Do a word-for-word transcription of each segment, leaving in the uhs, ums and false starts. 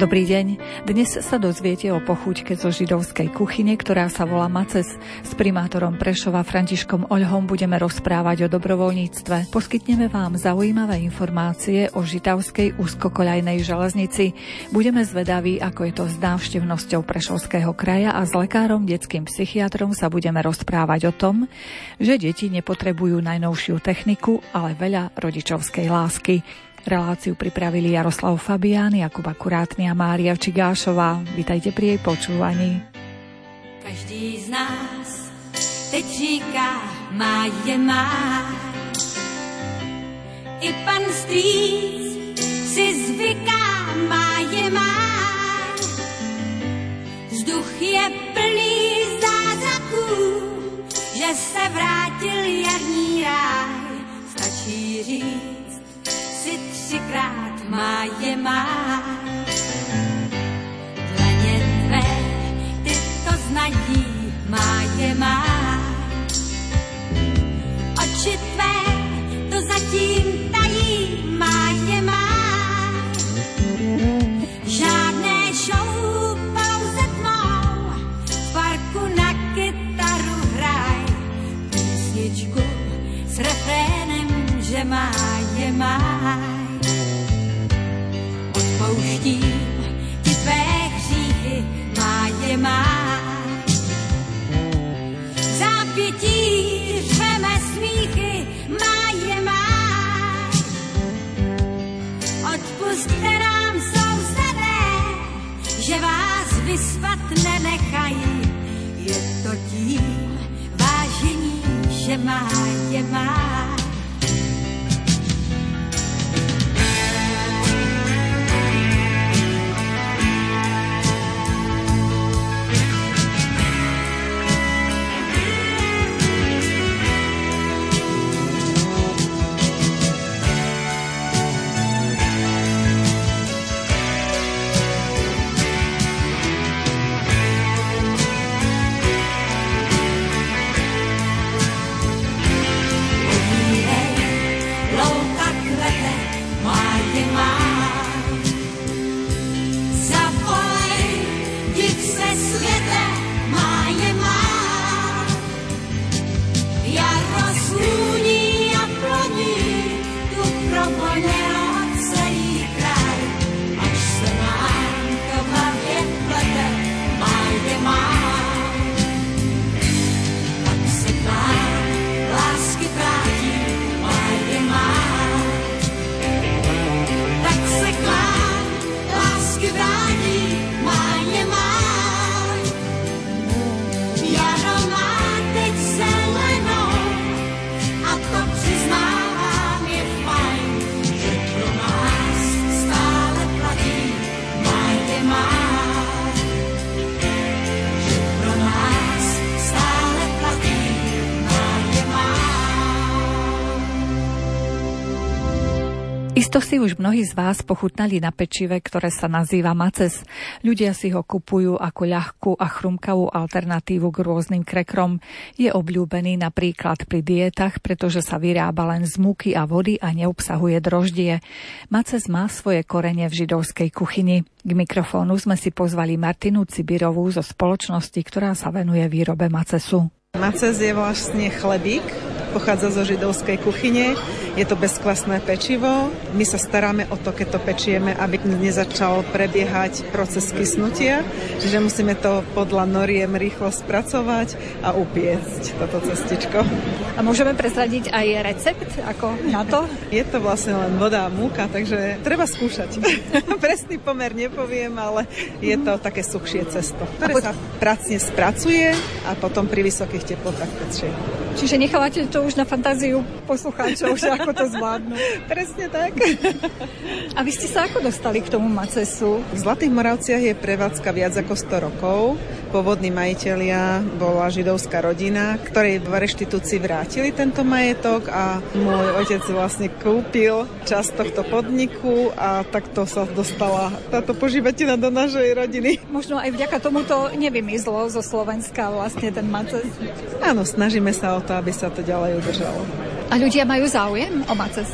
Dobrý deň. Dnes sa dozviete o pochúťke zo židovskej kuchyne, ktorá sa volá Maces. S primátorom Prešova Františkom Oľhom budeme rozprávať o dobrovoľníctve. Poskytneme vám zaujímavé informácie o žitavskej úzkokoľajnej železnici. Budeme zvedaví, ako je to s návštevnosťou Prešovského kraja a s lekárom, detským psychiatrom sa budeme rozprávať o tom, že deti nepotrebujú najnovšiu techniku, ale veľa rodičovskej lásky. Reláciu pripravili Jaroslav Fabián, Jakub Akurátny a Mária Čigášová. Vítajte pri jej počúvaní. Každý z nás teď říká, má je má. I pan strýc si zvyká, má je má. Vzduch je plný zázraků, že se vrátil jarní ráj. Stačí říct si třikrát, má je má. Dlaně tvé, ty to znají, má je má. Oči tvé to zatím tají, má je má. Žádné show, pauze tmou, v parku na kytaru hraj. Písničku s refrénem, že má je má. Odpouštím ti tvé hříchy, má je má. V zápětí řveme smíchy, má je má. Odpusťte nám sousedé, že vás vyspat nenechají. Je to tím vážení, že má je má. Isto si už mnohí z vás pochutnali na pečive, ktoré sa nazýva Maces. Ľudia si ho kupujú ako ľahkú a chrumkavú alternatívu k rôznym krekrom. Je obľúbený napríklad pri dietách, pretože sa vyrába len z múky a vody a neobsahuje droždie. Maces má svoje korene v židovskej kuchyni. K mikrofónu sme si pozvali Martinu Cibirovú zo spoločnosti, ktorá sa venuje výrobe macesu. Maces je vlastne chlebík, pochádza zo židovskej kuchyne. Je to bezkvasné pečivo. My sa staráme o to, keď to pečieme, aby nezačal prebiehať proces kysnutia. Čiže musíme to podľa noriem rýchlo spracovať a upiecť toto cestičko. A môžeme prezradiť aj recept ako na to? Je to vlastne len voda a múka, takže treba skúšať. Presný pomer nepoviem, ale je to také suchšie cesto, ktoré pod... sa pracne spracuje a potom pri vysokých teplotách pečie. Čiže nechávate to už na fantáziu poslucháčov, že ako to zvládnu. Presne tak. A vy ste sa ako dostali k tomu macesu? V Zlatých Moravciach je prevádzka viac ako sto rokov. Pôvodní majitelia bola židovská rodina, ktorej v reštitúcii vrátili tento majetok a môj otec vlastne kúpil časť tohto podniku a takto sa dostala táto požívateľa do našej rodiny. Možno aj vďaka tomuto nevymizlo zo Slovenska vlastne ten maces. Áno, snažíme sa o to, aby sa to ďalej udržalo. A ľudia majú záujem o maces?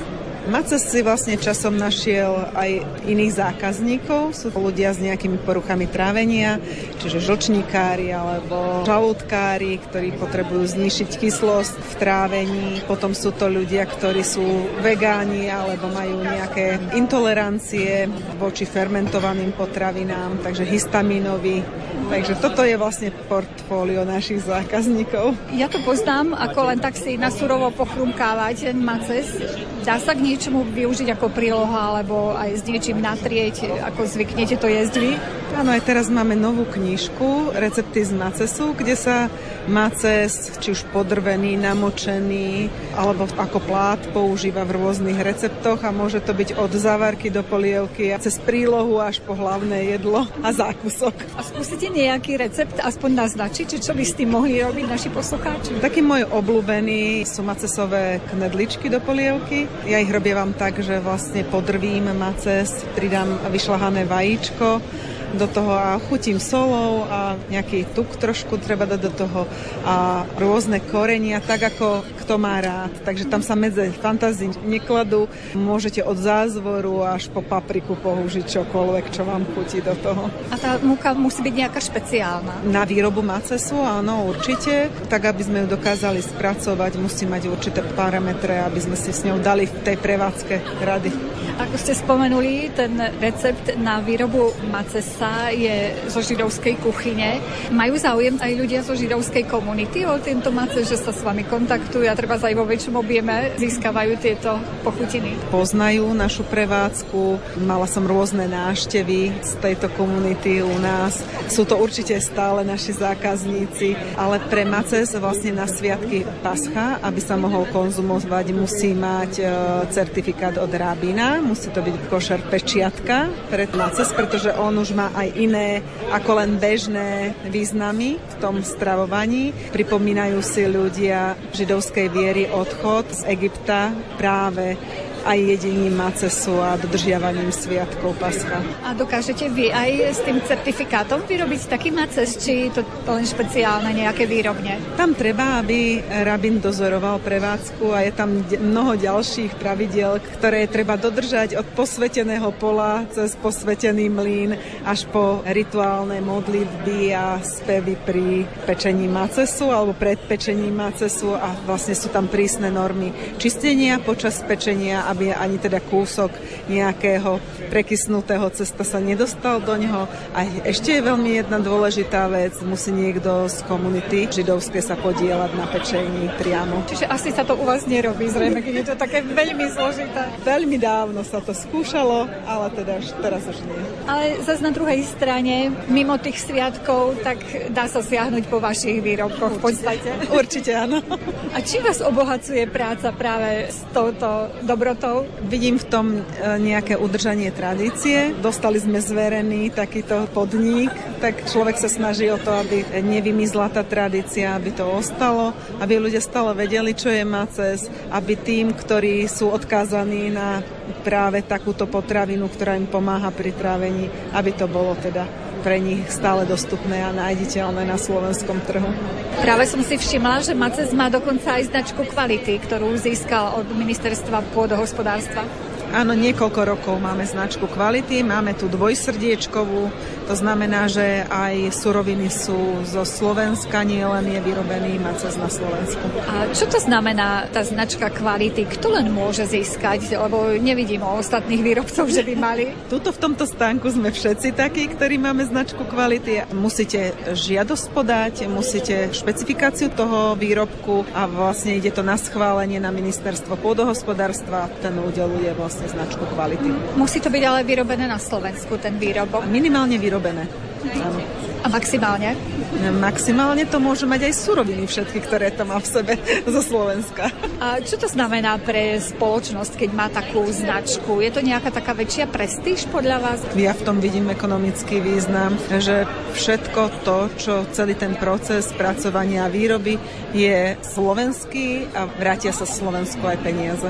Maces si vlastne časom našiel aj iných zákazníkov. Sú ľudia s nejakými poruchami trávenia, čiže žlčníkári alebo žalúdkári, ktorí potrebujú znišiť kyslosť v trávení. Potom sú to ľudia, ktorí sú vegáni alebo majú nejaké intolerancie voči fermentovaným potravinám, takže histamínovi. Takže toto je vlastne portfólio našich zákazníkov. Ja to poznám, ako len tak si na surovo pochrumkávať ten maces. Dá sa k niečomu využiť ako príloha, alebo aj s niečím natrieť, ako zvyknete to jesť vy? Áno, aj teraz máme novú knižku Recepty z macesu, kde sa maces, či už podrvený, namočený, alebo ako plát používa v rôznych receptoch a môže to byť od zavárky do polievky a cez prílohu až po hlavné jedlo a zákusok. A skúsite nejaký recept aspoň naznačiť, čo by s tým mohli robiť naši poslucháči? Taký môj obľúbený sú macesové knedličky do polievky. Ja ich robievam tak, že vlastne podrvím maces, pridám vyšľahané vajíčko do toho a chutím solou a nejaký tuk trošku treba dať do toho a rôzne korenia, tak ako kto má rád. Takže tam sa medze fantázii nekladú. Môžete od zázvoru až po papriku použiť čokoľvek, čo vám chutí do toho. A tá múka musí byť nejaká špeciálna? Na výrobu macesu, áno, určite. Tak, aby sme ju dokázali spracovať, musí mať určité parametre, aby sme si s ňou dali v tej prevádzke rady. Ako ste spomenuli, ten recept na výrobu macesa je zo židovskej kuchyne. Majú záujem aj ľudia zo židovskej komunity o tento maces, že sa s vami kontaktujú a treba aj vo väčšom objeme získavajú tieto pochutiny? Poznajú našu prevádzku. Mala som rôzne návštevy z tejto komunity u nás. Sú to určite stále naši zákazníci, ale pre maces vlastne na sviatky Pascha, aby sa mohol konzumovať, musí mať certifikát od rabína. Musí to byť košer pečiatka pre maces, pretože on už má aj iné ako len bežné významy v tom stravovaní. Pripomínajú si ľudia židovskej viery odchod z Egypta práve aj jedením macesu a dodržiavaním sviatkov Pascha. A dokážete vy aj s tým certifikátom vyrobiť taký maces, či to len špeciálne nejaké výrobne? Tam treba, aby rabín dozoroval prevádzku a je tam mnoho ďalších pravidiel, ktoré treba dodržať od posveteného pola cez posvetený mlyn až po rituálne modlitby a spevy pri pečení macesu alebo pred pečením macesu a vlastne sú tam prísne normy čistenia počas pečenia, aby ani teda kúsok nejakého prekysnutého cesta sa nedostal do neho. A ešte je veľmi jedna dôležitá vec, musí niekto z komunity židovskej sa podieľať na pečení priamo. Čiže asi sa to u vás nerobí, zrejme, keď je to také veľmi zložité. Veľmi dávno sa to skúšalo, ale teda teraz už nie. Ale zase na druhej strane, mimo tých sviatkov, tak dá sa siahnuť po vašich výrobkoch v podstate. Určite áno. A či vás obohacuje práca práve s touto dobrotou? Vidím v tom nejaké udržanie tradície. Dostali sme zverený takýto podnik, tak človek sa snaží o to, aby nevymizla tá tradícia, aby to ostalo, aby ľudia stále vedeli, čo je maces, aby tým, ktorí sú odkázaní na práve takúto potravinu, ktorá im pomáha pri trávení, aby to bolo teda pre nich stále dostupné a nájditeľné na slovenskom trhu. Práve som si všimla, že maces má dokonca aj značku kvality, ktorú získal od Ministerstva pôdohospodárstva. Áno, niekoľko rokov máme značku kvality, máme tu dvojsrdiečkovú, to znamená, že aj suroviny sú zo Slovenska, nie len je vyrobený maces na Slovensku. A čo to znamená tá značka kvality? Kto len môže získať? Lebo nevidím o ostatných výrobcov, že by mali. Tuto v tomto stánku sme všetci takí, ktorí máme značku kvality. Musíte žiadosť podať, musíte špecifikáciu toho výrobku a vlastne ide to na schválenie na Ministerstvo pôdohospodárstva. Ten udeľuje vlastne značku kvality. Musí to byť ale vyrobené na Slovensku, ten výrobok? Minimálne vyrobené. Áno. A maximálne? Maximálne to môže mať aj suroviny všetky, ktoré to má v sebe zo Slovenska. A čo to znamená pre spoločnosť, keď má takú značku? Je to nejaká taká väčšia prestíž podľa vás? Ja v tom vidím ekonomický význam, že všetko to, čo celý ten proces spracovania a výroby je slovenský a vrátia sa Slovensku aj peniaze.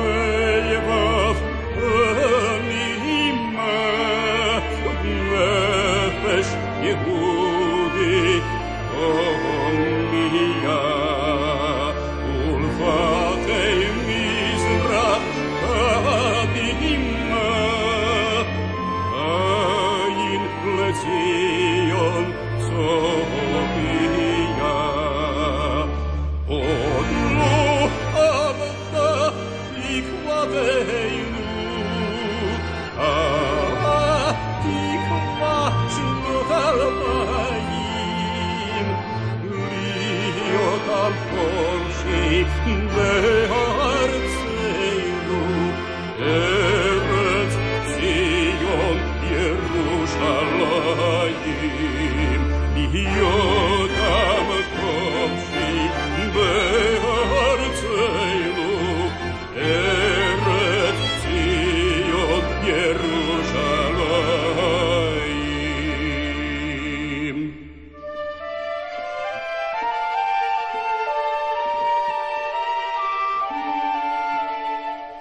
Love,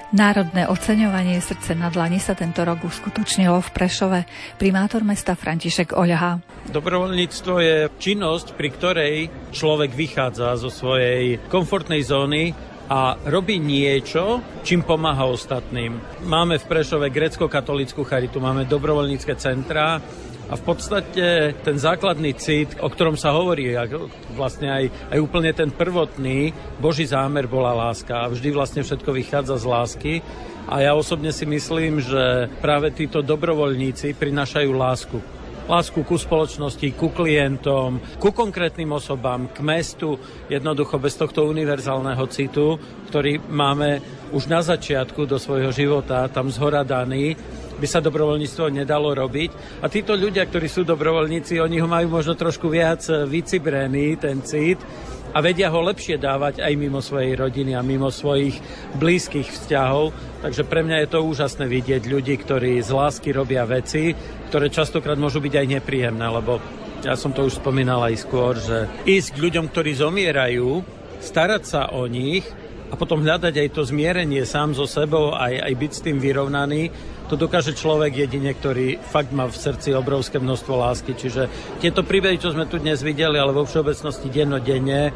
Národné oceňovanie Srdce na dlani sa tento rok uskutočnilo v Prešove. Primátor mesta František Oľha. Dobrovoľníctvo je činnosť, pri ktorej človek vychádza zo svojej komfortnej zóny a robí niečo, čím pomáha ostatným. Máme v Prešove grécko-katolícku charitu, máme dobrovoľnícke centrá a v podstate ten základný cit, o ktorom sa hovorí, vlastne aj, aj úplne ten prvotný Boží zámer bola láska a vždy vlastne všetko vychádza z lásky. A ja osobne si myslím, že práve títo dobrovoľníci prinášajú lásku. Lásku ku spoločnosti, ku klientom, ku konkrétnym osobám, k mestu, jednoducho bez tohto univerzálneho citu, ktorý máme už na začiatku do svojho života, tam zhora daný, by sa dobrovoľníctvo nedalo robiť. A títo ľudia, ktorí sú dobrovoľníci, oni ho majú možno trošku viac vycibrený, ten cit, a vedia ho lepšie dávať aj mimo svojej rodiny a mimo svojich blízkych vzťahov. Takže pre mňa je to úžasné vidieť ľudí, ktorí z lásky robia veci, ktoré častokrát môžu byť aj nepríjemné, lebo ja som to už spomínal aj skôr, že ísť k ľuďom, ktorí zomierajú, starať sa o nich a potom hľadať aj to zmierenie sám so sebou, aj, aj byť s tým vyrovnaný, to dokáže človek jedine, ktorý fakt má v srdci obrovské množstvo lásky. Čiže tieto príbehy, čo sme tu dnes videli, ale vo všeobecnosti dennodenne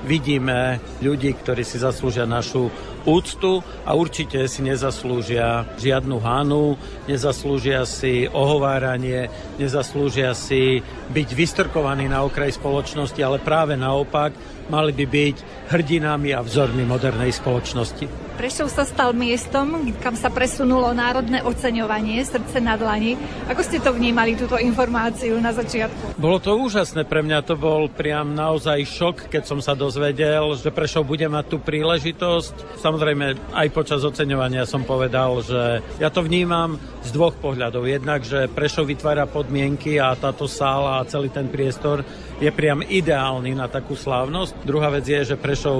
vidíme ľudí, ktorí si zaslúžia našu úctu a určite si nezaslúžia žiadnu hanu, nezaslúžia si ohováranie, nezaslúžia si byť vystrkovaní na okraj spoločnosti, ale práve naopak mali by byť hrdinami a vzormi modernej spoločnosti. Prešov sa stal miestom, kam sa presunulo národné oceňovanie Srdce na dlani. Ako ste to vnímali, túto informáciu na začiatku? Bolo to úžasné, pre mňa to bol priam naozaj šok, keď som sa dozvedel, že Prešov bude mať tú príležitosť. Samozrejme, aj počas oceňovania som povedal, že ja to vnímam z dvoch pohľadov. Jednak, že Prešov vytvára podmienky a táto sála a celý ten priestor je priam ideálny na takú slávnosť. Druhá vec je, že Prešov,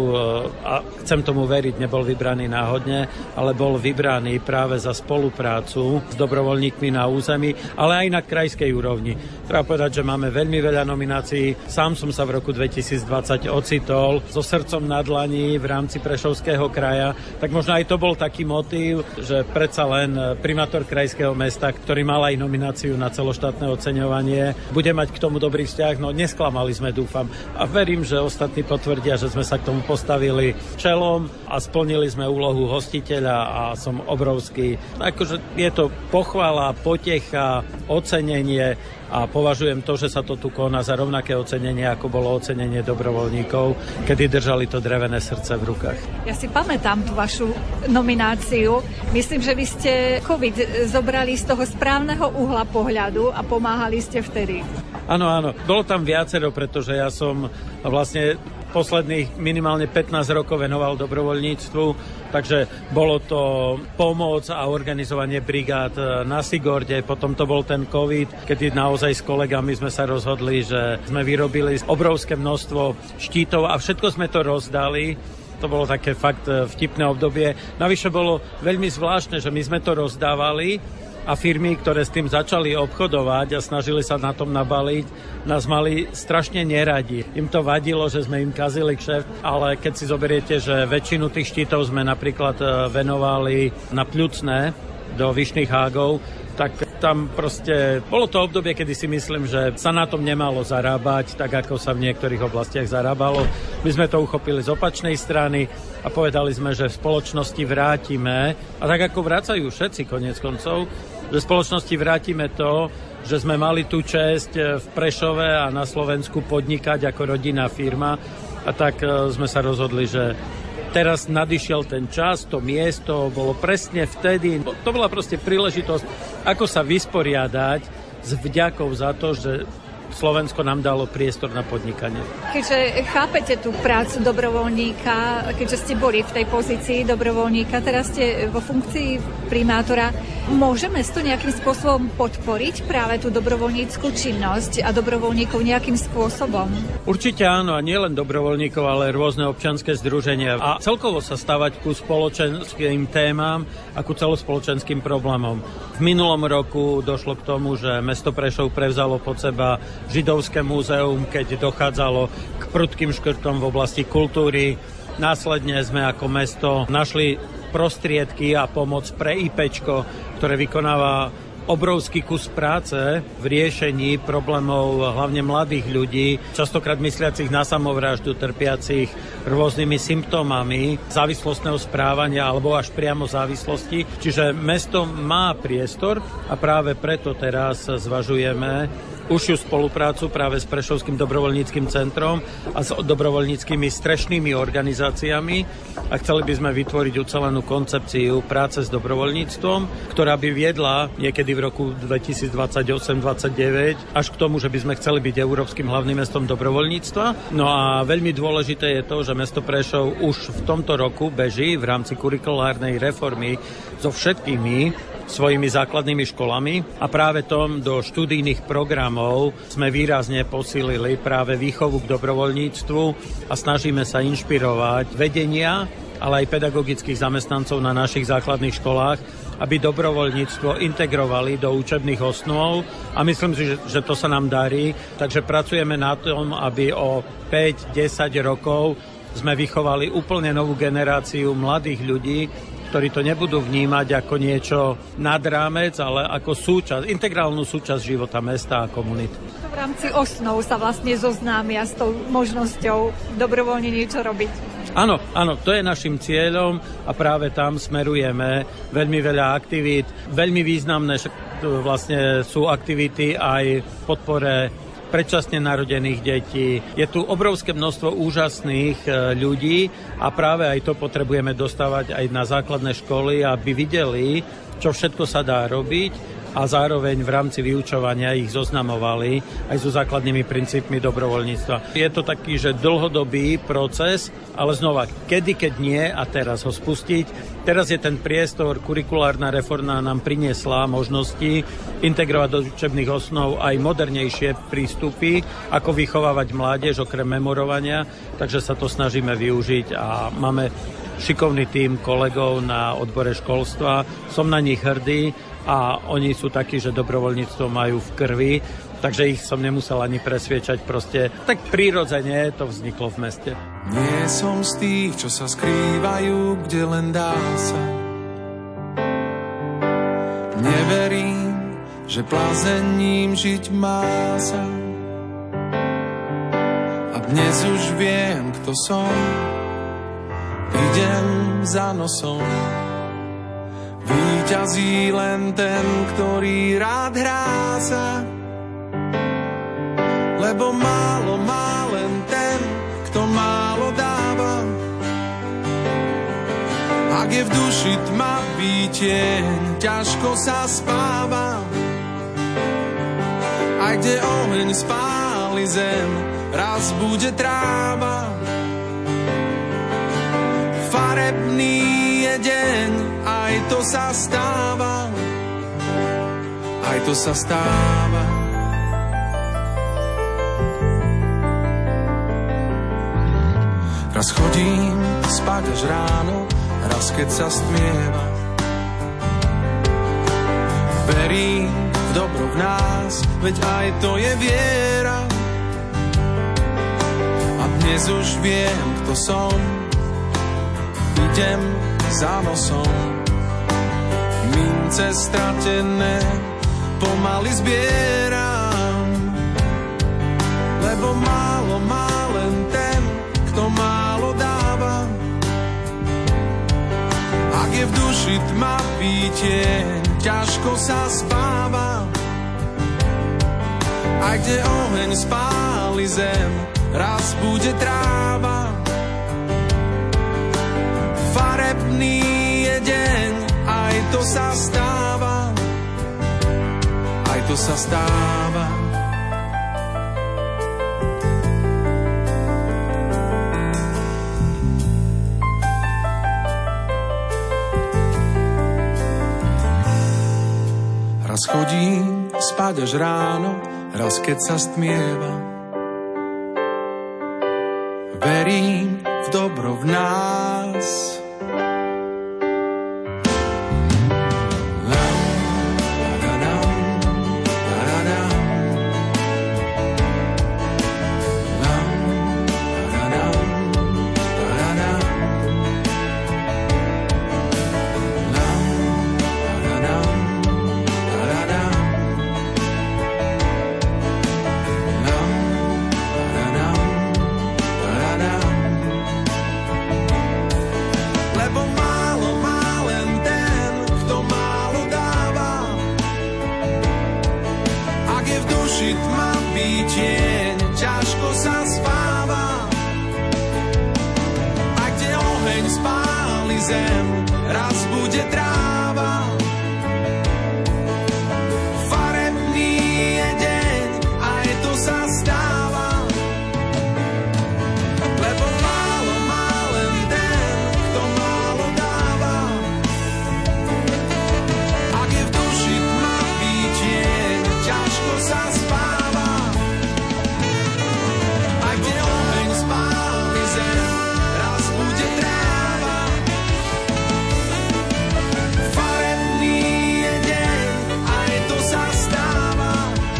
a chcem tomu veriť, nebol vybraný náhodne, ale bol vybraný práve za spoluprácu s dobrovoľníkmi na území, ale aj na krajskej úrovni. Treba povedať, že máme veľmi veľa nominácií. Sám som sa v roku dvetisícdvadsať ocitol so srdcom na dlani v rámci Prešovského kraja, tak možno aj to bol taký motív, že predsa len primátor krajského mesta, ktorý mal aj nomináciu na celoštátne oceňovanie, bude mať k tomu dobrý vzťah. No nesklamali sme, dúfam. A verím, že ostatní potvrdia, že sme sa k tomu postavili čelom a splnili sme úlohu hostiteľa a som obrovský. Akože je to pochvala, potecha, ocenenie a považujem to, že sa to tu koná za rovnaké ocenenie, ako bolo ocenenie dobrovoľníkov, kedy držali to drevené srdce v rukách. Ja si pamätám tú vašu nomináciu. Myslím, že vy ste COVID zobrali z toho správneho uhla pohľadu a pomáhali ste vtedy. Áno, áno. Bolo tam viacero, pretože ja som vlastne posledných minimálne pätnásť rokov venoval dobrovoľníctvu, takže bolo to pomoc a organizovanie brigád na Sigorde, potom to bol ten COVID, kedy naozaj s kolegami sme sa rozhodli, že sme vyrobili obrovské množstvo štítov a všetko sme to rozdali. To bolo také fakt vtipné obdobie. Navyše bolo veľmi zvláštne, že my sme to rozdávali a firmy, ktoré s tým začali obchodovať a snažili sa na tom nabaliť, nás mali strašne neradi. Im to vadilo, že sme im kazili kšeft, ale keď si zoberiete, že väčšinu tých štítov sme napríklad venovali na pľucné do Vyšných Hágov, tak tam proste bolo to obdobie, kedy si myslím, že sa na tom nemalo zarábať, tak ako sa v niektorých oblastiach zarábalo. My sme to uchopili z opačnej strany a povedali sme, že v spoločnosti vrátime, a tak ako vracajú všetci koniec koncov, že v spoločnosti vrátime to, že sme mali tú česť v Prešove a na Slovensku podnikať ako rodinná firma, a tak sme sa rozhodli, že teraz nadišiel ten čas, to miesto bolo presne vtedy. To bola proste príležitosť, ako sa vysporiadať s vďakou za to, že Slovensko nám dalo priestor na podnikanie. Keďže chápete tú prácu dobrovoľníka, keďže ste boli v tej pozícii dobrovoľníka, teraz ste vo funkcii primátora, môže mesto nejakým spôsobom podporiť práve tú dobrovoľníckú činnosť a dobrovoľníkov nejakým spôsobom? Určite áno, a nielen dobrovoľníkov, ale rôzne občianske združenia. A celkovo sa stavať ku spoločenským témam a ku celospoločenským problémom. V minulom roku došlo k tomu, že mesto Prešov prevzalo pod seba Židovské múzeum, keď dochádzalo k prudkým škrtom v oblasti kultúry. Následne sme ako mesto našli prostriedky a pomoc pre IPčko, ktoré vykonáva obrovský kus práce v riešení problémov hlavne mladých ľudí, častokrát mysliacich na samovraždu, trpiacich rôznymi symptómami závislostného správania alebo až priamo závislosti. Čiže mesto má priestor a práve preto teraz zvažujeme užšiu spoluprácu práve s Prešovským dobrovoľníckym centrom a s dobrovoľníckymi strešnými organizáciami a chceli by sme vytvoriť ucelenú koncepciu práce s dobrovoľníctvom, ktorá by viedla niekedy v roku dvetisícdvadsaťosem dvadsaťdeväť až k tomu, že by sme chceli byť európskym hlavným mestom dobrovoľníctva. No a veľmi dôležité je to, že mesto Prešov už v tomto roku beží v rámci kurikulárnej reformy so všetkými svojimi základnými školami a práve tom do študijných programov sme výrazne posílili práve výchovu k dobrovoľníctvu a snažíme sa inšpirovať vedenia, ale aj pedagogických zamestnancov na našich základných školách, aby dobrovoľníctvo integrovali do učebných osnov a myslím si, že, že to sa nám darí. Takže pracujeme na tom, aby o päť desať rokov sme vychovali úplne novú generáciu mladých ľudí, ktorí to nebudú vnímať ako niečo nad rámec, ale ako súčasť, integrálnu súčasť života mesta a komunity. V rámci osnov sa vlastne zoznámia s tou možnosťou dobrovoľne niečo robiť. Áno, áno, to je našim cieľom a práve tam smerujeme veľmi veľa aktivít. Veľmi významné vlastne sú aktivity aj v podpore predčasne narodených detí. Je tu obrovské množstvo úžasných ľudí a práve aj to potrebujeme dostávať aj na základné školy, aby videli, čo všetko sa dá robiť a zároveň v rámci vyučovania ich zoznamovali aj so základnými princípmi dobrovoľníctva. Je to taký, že dlhodobý proces, ale znova, kedy, keď nie a teraz ho spustiť. Teraz je ten priestor, kurikulárna reforma nám priniesla možnosti integrovať do učebných osnov aj modernejšie prístupy, ako vychovávať mládež okrem memorovania, takže sa to snažíme využiť a máme šikovný tím kolegov na odbore školstva. Som na nich hrdý a oni sú takí, že dobrovoľníctvo majú v krvi, takže ich som nemusel ani presviečať, proste tak prirodzene to vzniklo v meste. Nie som z tých, čo sa skrývajú, kde len dá sa. Neverím, že plázením žiť má sa. A dnes už viem, kto som, idem za nosom. Víťazí len ten, ktorý rád hrá sa, lebo málo má len ten, kto málo dáva. Ak je v duši tma výtieň, ťažko sa spáva. Aj kde oheň spáli zem, raz bude tráva. Farebný je deň, aj to sa stáva, aj to sa stáva. Raz chodím spať až ráno, raz keď sa stmieva. Verím v dobro v nás, veď aj to je viera. A dnes už viem, kto som, idem za nosom. Mince stratené pomaly zbieram, lebo málo má len ten, kto málo dáva. Ak je v duši tma výtieň, ťažko sa spáva. Aj kde oheň spáli zem, raz bude tráva. Farebný je deň, aj to sa stáva, aj to sa stáva. Raz chodím spať až ráno, raz keď sa stmieva. Verím v dobro v nás. tmavý tieň, ťažko sa spáva. A kde oheň spáli zem, raz bude tráva. Farebný je deň, aj to sa stáva. Lebo málo má len ten, kto málo dáva. Ak je v duši tmavý tieň, ťažko sa spáva. A kde oheň spáli zem, raz bude tráva. Farebný je deň, aj to sa stáva.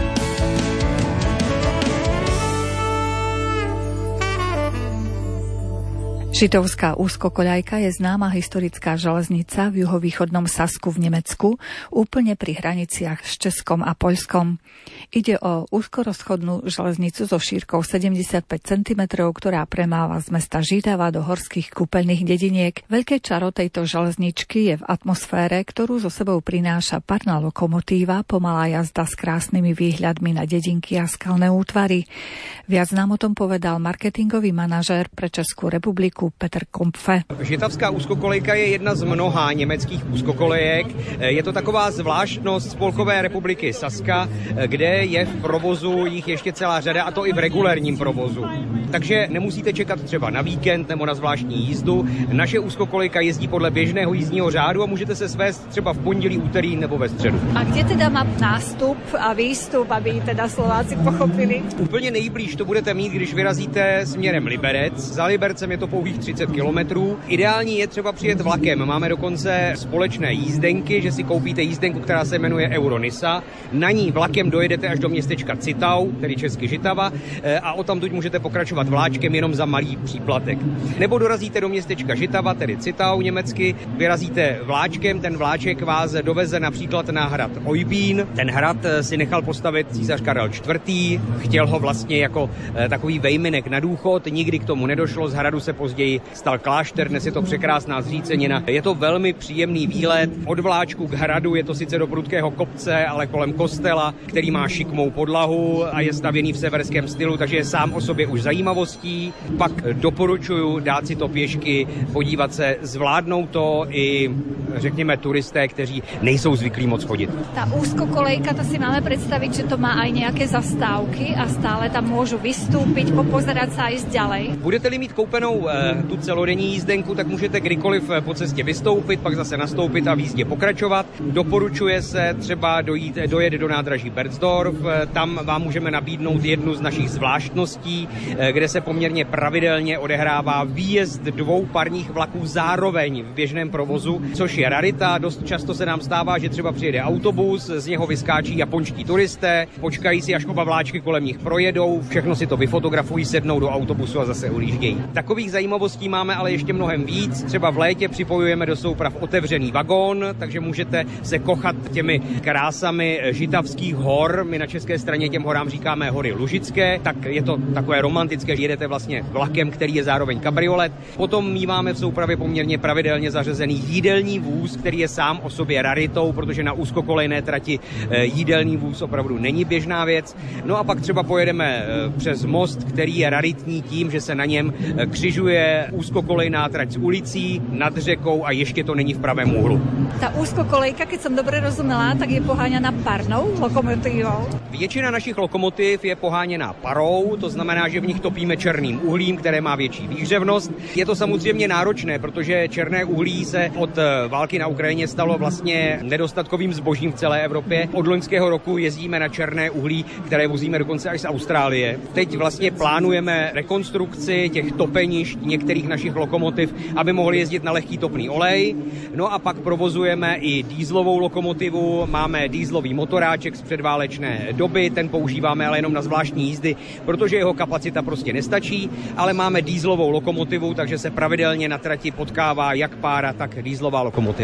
Žitavská úzkokoľajka je známa historická železnica v juhovýchodnom Sasku v Nemecku, úplne pri hraniciach s Českom a Poľskom. Ide o úzkorozchodnú železnicu so šírkou sedemdesiatpäť centimetrov, ktorá premáva z mesta Žitava do horských kúpeľných dediniek. Veľké čaro tejto železničky je v atmosfére, ktorú so sebou prináša parná lokomotíva, pomalá jazda s krásnymi výhľadmi na dedinky a skalné útvary. Viac nám o tom povedal marketingový manažér pre Českou republiku Petr Kompfe. Žitavská úzkokolejka je jedna z mnoha německých úzkokolejek. Je to taková zvláštnost Spolkové republiky Saska, kde je v provozu jich ještě celá řada, a to i v regulérním provozu. Takže nemusíte čekat třeba na víkend nebo na zvláštní jízdu. Naše úzkokolejka jezdí podle běžného jízdního řádu a můžete se svést třeba v pondělí, úterý nebo ve středu. A kde teda má nástup a výstup, aby teda Slováci pochopili? Úplně nejblíž to budete mít, když vyrazíte směrem Liberec. Za Libercem je to pouhých třicet kilometrů. Ideální je třeba přijet vlakem. Máme dokonce společné jízdenky, že si koupíte jízdenku, která se jmenuje Euronisa. Na ní vlakem dojedete až do městečka Citau, tedy česky Žitava, a odtamtud můžete pokračovat vláčkem jenom za malý příplatek. Nebo dorazíte do městečka Žitava, tedy Citau německy, vyrazíte vláčkem, ten vláček vás doveze například na hrad Oybín. Ten hrad si nechal postavit císař Karel čtvrtý. Chtěl ho vlastně jako takový vejminek na důchod, nikdy k tomu nedošlo, z hradu se později stal klášter, dnes je to překrásná zřícenina. Je to velmi příjemný výlet od vláčku k hradu, je to sice do prudkého kopce, ale kolem kostela, který má šikmou podlahu a je stavěný v severském stylu, takže je sám o sobě už zajímavostí. Pak doporučuji dát si to pěšky, podívat se, zvládnou to i, řekněme, turisté, kteří nejsou zvyklí moc chodit. Ta úzkokolejka, to si máme představit, že to má aj nějaké zastávky a stále tam můžu vystoupit, popozerať sa a jít ďalej. Budete-li mít koupenou e, tu celodenní jízdenku, tak můžete kdykoliv po cestě vystoupit, pak zase nastoupit a v jízdě pokračovat. Doporučuje se třeba dojít, dojet do nádraží Berzdorf, tam vám můžeme nabídnout jednu z našich zvláštností, e, kde se poměrně pravidelně odehrává výjezd dvou parních vlaků zároveň v běžném provozu, což je rarita. Dost často se nám stává, že třeba přijede autobus, z něho vyskáčí japonští turisté, počkají si, až oba vláčky kolem nich projedou, všechno si to vyfotografují, sednou do autobusu a zase odjíždějí. Takových zajímavostí máme ale ještě mnohem víc. Třeba v létě připojujeme do souprav otevřený vagón, takže můžete se kochat těmi krásami žitavských hor. My na české straně těm horám říkáme hory Lužické, tak je to takové romantické, že jedete vlastně vlakem, který je zároveň kabriolet. Potom míváme v soupravě poměrně pravidelně zařazený jídelní vůz, který je sám o sobě raritou, protože na úzkokolejné trati jídelní vůz opravdu není běžná věc. No a pak třeba pojedeme přes most, který je raritní tím, že se na něm křižuje úzkokolejná trať s ulicí, nad řekou a ještě to není v pravém úhlu. Ta úzkokolejka, keď som dobre rozumela, tak je poháňaná parnou lokomotívou. Většina našich lokomotiv je poháněná parou, to znamená, že v nich topíme černým uhlím, které má větší výhřevnost. Je to samozřejmě náročné, protože černé uhlí se od války na Ukrajině stalo vlastně nedostatkovým zbožím v celé Evropě. Od loňského roku jezdíme na černé uhlí, které vozíme dokonce až z Austrálie. Teď vlastně plánujeme rekonstrukci těch topenišť některých našich lokomotiv, aby mohli jezdit na lehký topný olej. No a pak provozujeme i dýzlovou lokomotivu, máme dýzlový motoráček z předválečné doby, ten používáme ale jenom na zvláštní jízdy, protože jeho kapacita prostě nestačí, ale máme dýzlovou lokomotivu, takže se pravidelně na trati potkává jak pára, tak dýzlová lokomotiva.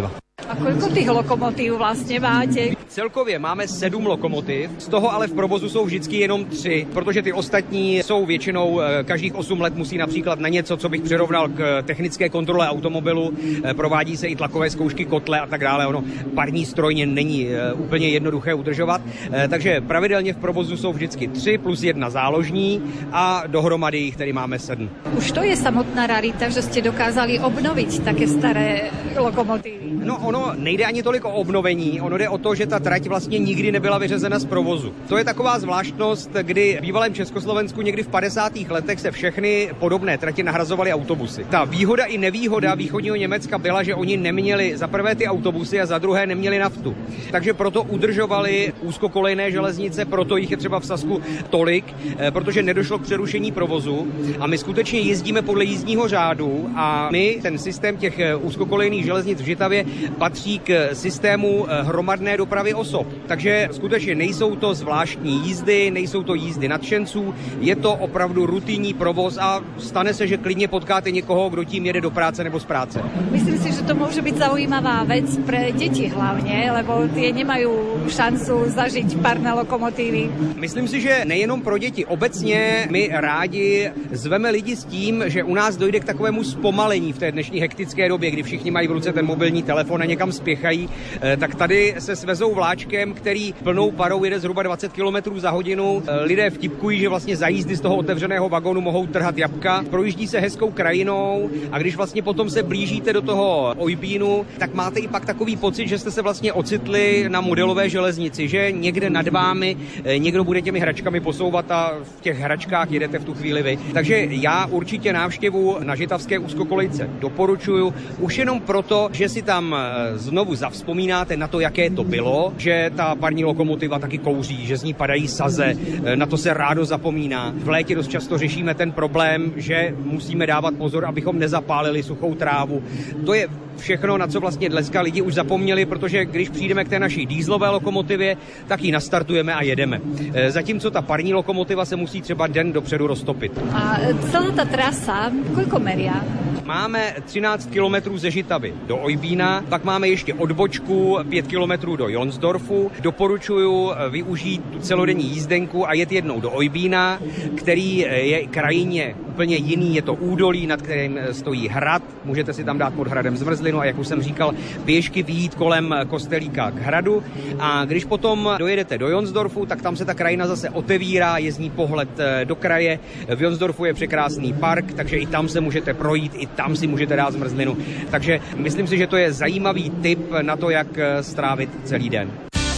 A koľko tých lokomotív vlastne máte? Celkově máme sedm lokomotiv, z toho ale v provozu jsou vždycky jenom tři, protože ty ostatní jsou většinou každých osm let musí například na něco, co bych přirovnal k technické kontrole automobilu, provádí se i tlakové zkoušky kotle a tak dále. Ono parní strojně není úplně jednoduché udržovat, takže pravidelně v provozu jsou vždycky tři plus jedna záložní a dohromady jich tedy máme sedm. Už to je samotná rarita, že jste dokázali obnovit také staré lokomotivy. No ono nejde ani tolik o obnovení, ono jde o to, že ta trať vlastně nikdy nebyla vyřazena z provozu. To je taková zvláštnost, kdy v bývalém Československu někdy v padesátých letech se všechny podobné trati nahrazovaly autobusy. Ta výhoda i nevýhoda východního Německa byla, že oni neměli za prvé ty autobusy a za druhé neměli naftu. Takže proto udržovali úzkokolejné železnice, proto jich je třeba v Sasku tolik, protože nedošlo k přerušení provozu a my skutečně jezdíme podle jízdního řádu a my ten systém těch úzkokolejných železnic v Žitavě patří k systému hromadné dopravy osob. Takže skutečně nejsou to zvláštní jízdy, nejsou to jízdy nadšenců, je to opravdu rutinní provoz a stane se, že klidně potkáte někoho, kdo tím jede do práce nebo z práce. Myslím si, že to může být zaujímavá věc pre děti hlavně, lebo tie nemají šancu zažiť parné lokomotívy. Myslím si, že nejenom pro děti. Obecně my rádi zveme lidi s tím, že u nás dojde k takovému zpomalení v té dnešní hektické době, kdy všichni mají v ruce ten mobilní telefon a někam spěchají, tak tady se svezou vláčkem, který plnou parou jede zhruba dvacet kilometrů za hodinu. Lidé vtipkují, že vlastně za jízdy z toho otevřeného vagónu mohou trhat jabka. Projíždí se hezkou krajinou a když vlastně potom se blížíte do toho Oybínu, tak máte i pak takový pocit, že jste se vlastně ocitli na modelové železnici, že někde nad vámi někdo bude těmi hračkami posouvat a v těch hračkách jedete v tu chvíli vy. Takže já určitě návštěvu na žitavské úzkokolejce doporučuju, už jenom proto, že si tam znovu zavzpomínáte na to, jaké to bylo, že ta parní lokomotiva taky kouří, že z ní padají saze, na to se rádo zapomíná. V létě dost často řešíme ten problém, že musíme dávat pozor, abychom nezapálili suchou trávu. To je všechno, na co vlastně dneska lidi už zapomněli, protože když přijdeme k té naší dýzlové lokomotivě, tak ji nastartujeme a jedeme. Zatímco ta parní lokomotiva se musí třeba den dopředu roztopit. A celá ta trasa, koľko meria? Máme třináct kilometrů ze Žitavy do Oybína, pak máme ještě odbočku pět kilometrů do Jonsdorfu. Doporučuju využít tu celodenní jízdenku a jet jednou do Oybína, který je krajině úplně jiný, je to údolí, nad kterým stojí hrad, můžete si tam dát pod hradem zmrzlinu a jak už jsem říkal, pěšky vyjít kolem kostelíka k hradu a když potom dojedete do Jonsdorfu, tak tam se ta krajina zase otevírá, je z ní pohled do kraje. V Jonsdorfu je překrásný park, takže i tam se můžete projít, i tam si můžete dát zmrzlinu. Takže myslím si, že to je zajímavý tip na to, jak strávit celý den.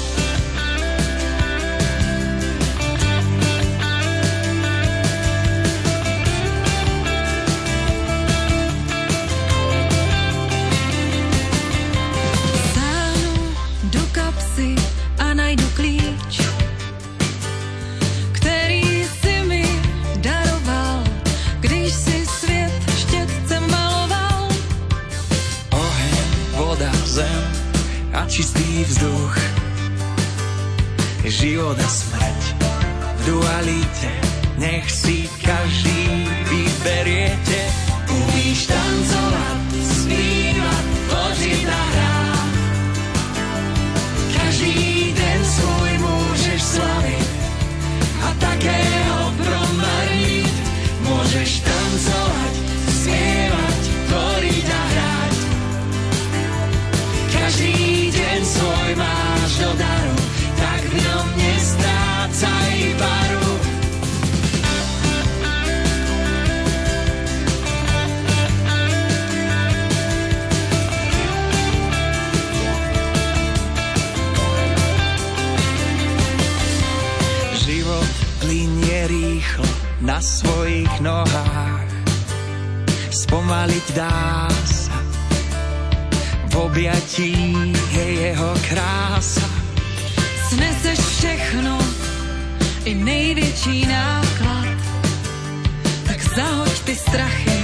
Čistý vzduch, život a smrť v dualite, nech si každý vyberiete. Umíš tancovať, zpívat, tvořit a hrát, každý den svůj můžeš slavit a také ho promarnit. Môžeš tancovať, zpívat, tvoriť a hrát, každý deň svoj máš do daru, tak v ňom nestrácaj paru. Život plynie rýchlo na svojich nohách, spomaliť dá sa, v objatí je jeho krása. Sneseš všechno, i největší náklad, tak zahoď ty strachy.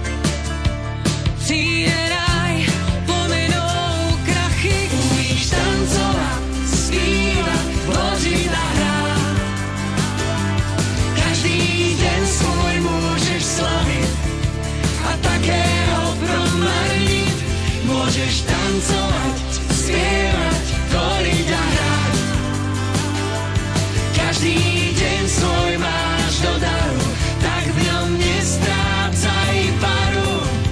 Přijde ráj, pominou krachy. Umíš tancovat, zpívat, tvořit a hrát, každý den svůj můžeš slavit a také ho promarnit. môžeš tancovať, spievať, tvoriť a hrať. Každý deň svoj máš do daru, tak v ňom nestrácaj paru.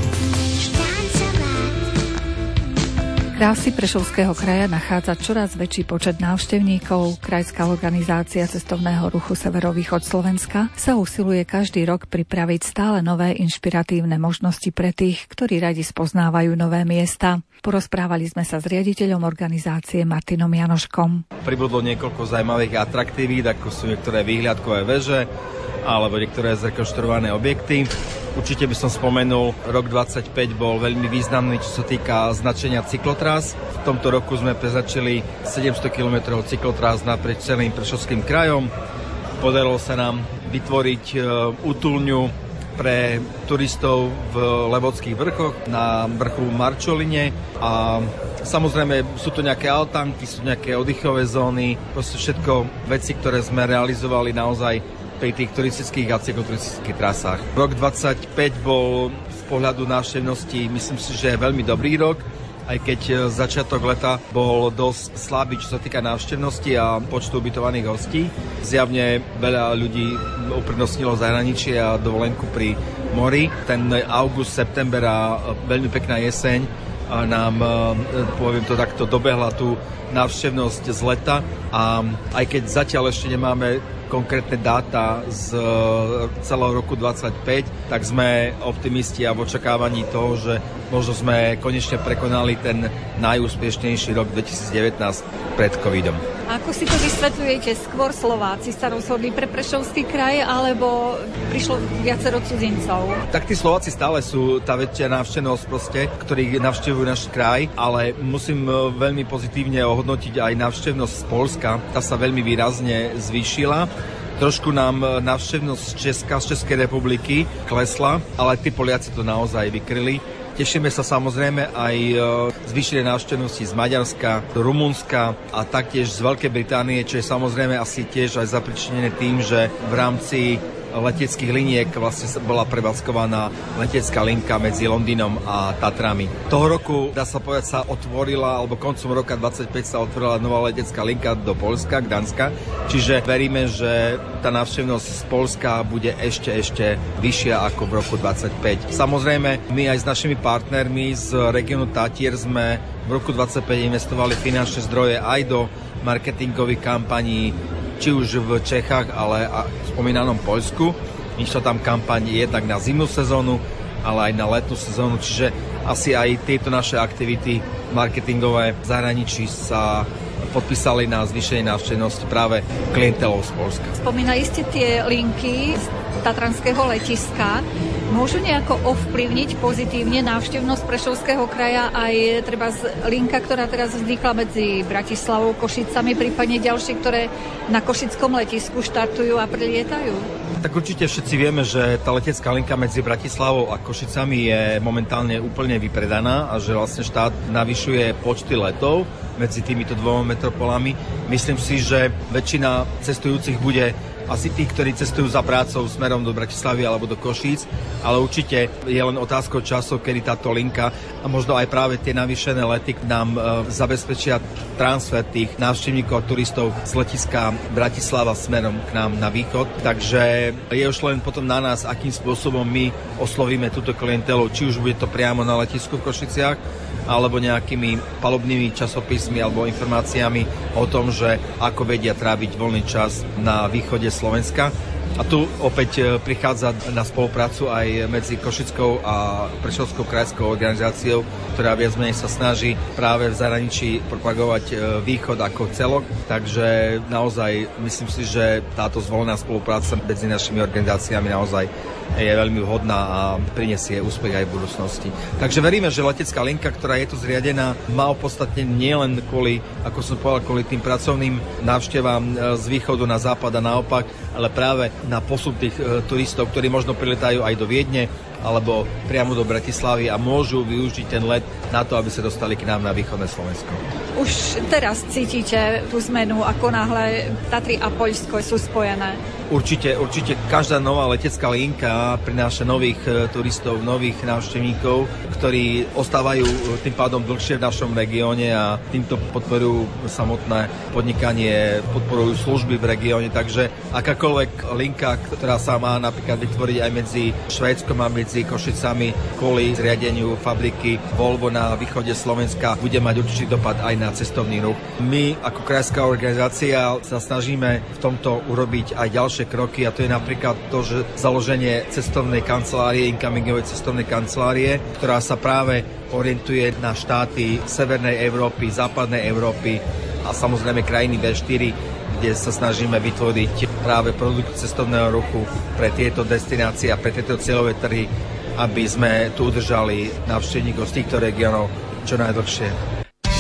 Krásy Prešovského kraja nachádza čoraz väčší počet návštevníkov. Krajská organizácia cestovného ruchu Severovýchod Slovenska sa usiluje každý rok pripraviť stále nové inšpiratívne možnosti pre tých, ktorí radi spoznávajú nové miesta. Porozprávali sme sa s riaditeľom organizácie Martinom Janoškom. Pribudlo niekoľko zaujímavých atraktivít, ako sú niektoré výhľadkové veže alebo niektoré zrekonštruované objekty. Určite by som spomenul, rok dvadsaťpäť bol veľmi významný, čo sa týka značenia cyklotrás. V tomto roku sme preznačili sedemsto kilometrov cyklotrás naprieč celým Prešovským krajom. Podarilo sa nám vytvoriť útulňu pre turistov v Levodských vrchoch na vrchu Marčoline a samozrejme sú to nejaké altánky, sú nejaké oddychové zóny, proste všetko veci, ktoré sme realizovali naozaj pri tých turistických a cykloturistických trasách. Rok dvadsaťpäť bol z pohľadu návštevnosti, myslím si, že je veľmi dobrý rok, aj keď začiatok leta bol dosť slabý, čo sa týka návštevnosti a počtu ubytovaných hostí. Zjavne veľa ľudí uprednostnilo zahraničie a dovolenku pri mori. Ten august, september a veľmi pekná jeseň a nám, poviem to takto, dobehla tú návštevnosť z leta a aj keď zatiaľ ešte nemáme konkrétne dáta z celého roku dvadsaťpäť, tak sme optimisti a v očakávaní toho, že možno sme konečne prekonali ten najúspešnejší rok dvetisícdevätnásť pred covidom. Ako si to vysvetľujete? Skôr Slováci sa rozhodli pre Prešovský kraj, alebo prišlo viacero cudzincov? Tak tí Slováci stále sú tá väčšia návštevnosť proste, ktorí navštevujú náš kraj, ale musím veľmi pozitívne ohodnotiť aj návštevnosť z Poľska. Tá sa veľmi výrazne zvýšila. Trošku nám návštevnosť z Česka, z Českej republiky klesla, ale tí Poliaci to naozaj vykryli. Tešíme sa samozrejme aj zvýšenej návštevnosti z Maďarska, Rumunska a taktiež z Veľkej Británie, čo je samozrejme asi tiež aj zapričinené tým, že v rámci leteckých liniek vlastne bola prevádzkovaná letecká linka medzi Londýnom a Tatrami. Toho roku, dá sa povedať, sa otvorila, alebo koncom roka dvadsaťpäť sa otvorila nová letecká linka do Poľska, Gdanska, čiže veríme, že tá návštevnosť z Poľska bude ešte, ešte vyššia ako v roku dvadsaťpäť. Samozrejme, my aj s našimi partnermi z regiónu Tatier sme v roku dvadsaťpäť investovali finančné zdroje aj do marketingových kampaní, či už v Čechách, ale aj v spomínanom Poľsku. Išla tam kampaň jednak na zimnú sezónu, ale aj na letnú sezónu, čiže asi aj tieto naše aktivity marketingové v zahraničí sa podpísali na zvýšenie návštevnosti práve klientelov z Poľska. Spomínali ste tie linky z tatranského letiska. Môžu nejako ovplyvniť pozitívne návštevnosť Prešovského kraja aj treba z linka, ktorá teraz vznikla medzi Bratislavou, Košicami, prípadne ďalšie, ktoré na košickom letisku štartujú a prilietajú? Tak určite všetci vieme, že tá letecká linka medzi Bratislavou a Košicami je momentálne úplne vypredaná a že vlastne štát navyšuje počty letov medzi týmito dvoma metropolami. Myslím si, že väčšina cestujúcich bude asi tí, ktorí cestujú za prácou smerom do Bratislavy alebo do Košíc, ale určite je len otázkou času, kedy táto linka a možno aj práve tie navýšené lety nám e, zabezpečia transfer tých návštevníkov a turistov z letiska Bratislava smerom k nám na východ. Takže je už len potom na nás, akým spôsobom my oslovíme túto klientelu, či už bude to priamo na letisku v Košiciach, alebo nejakými palubnými časopismi alebo informáciami o tom, že ako vedia tráviť voľný čas na východe Slovenska. A tu opäť prichádza na spoluprácu aj medzi Košickou a Prešovskou krajskou organizáciou, ktorá viac menej sa snaží práve v zahraničí propagovať východ ako celok. Takže naozaj myslím si, že táto zvolená spolupráca medzi našimi organizáciami naozaj je veľmi vhodná a prinesie úspech aj v budúcnosti. Takže veríme, že letecká linka, ktorá je tu zriadená, má opodstatnenie nielen kvôli, ako som povedal, kvôli tým pracovným návštevám z východu na západ a naopak, ale práve na posun tých e, turistov, ktorí možno priletajú aj do Viedne, alebo priamo do Bratislavy a môžu využiť ten let na to, aby sa dostali k nám na východné Slovensko. Už teraz cítite tú zmenu, ako náhle Tatry a Poľsko sú spojené? Určite, určite každá nová letecká linka prináša nových e, turistov, nových návštevníkov, ktorí ostávajú tým pádom dlhšie v našom regióne a týmto podporujú samotné podnikanie, podporujú služby v regióne, takže akákoľvek linka, ktorá sa má napríklad vytvoriť aj medzi Švédskom a medzi Košicami kvôli zriadeniu fabriky Volvo na východe Slovenska, bude mať určitý dopad aj na cestovný ruch. My ako krajská organizácia sa snažíme v tomto urobiť aj ďalšie kroky a to je napríklad to, že založenie cestovnej kancelárie, incomeingovej cestovnej kancelárie, ktorá sa práve orientuje na štáty Severnej Európy, Západnej Európy a samozrejme krajiny vé štyri, kde sa snažíme vytvoriť práve produkt cestovného ruchu pre tieto destinácie a pre tieto cieľové trhy, aby sme tu udržali návštevníkov z týchto regiónov čo najdlhšie.